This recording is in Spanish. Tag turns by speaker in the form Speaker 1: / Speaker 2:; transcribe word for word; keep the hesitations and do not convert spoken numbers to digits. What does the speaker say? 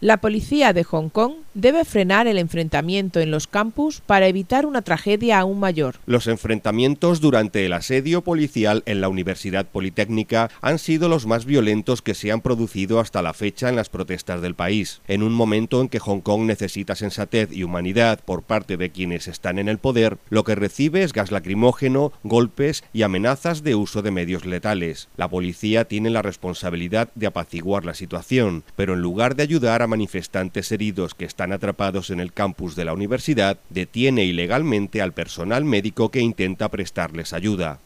Speaker 1: La policía de Hong Kong debe frenar el enfrentamiento en los campus para evitar una tragedia aún mayor.
Speaker 2: Los enfrentamientos durante el asedio policial en la Universidad Politécnica han sido los más violentos que se han producido hasta la fecha en las protestas del país, en un momento en que Hong Kong necesita sensatez y humanidad por parte de quienes están en el poder. Lo que recibe es gas lacrimógeno, golpes y amenazas de uso de medios letales. La policía tiene la responsabilidad de apaciguar la situación, pero en lugar de ayudar a manifestantes heridos que están atrapados en el campus de la universidad, detiene ilegalmente al personal médico que intenta prestarles ayuda.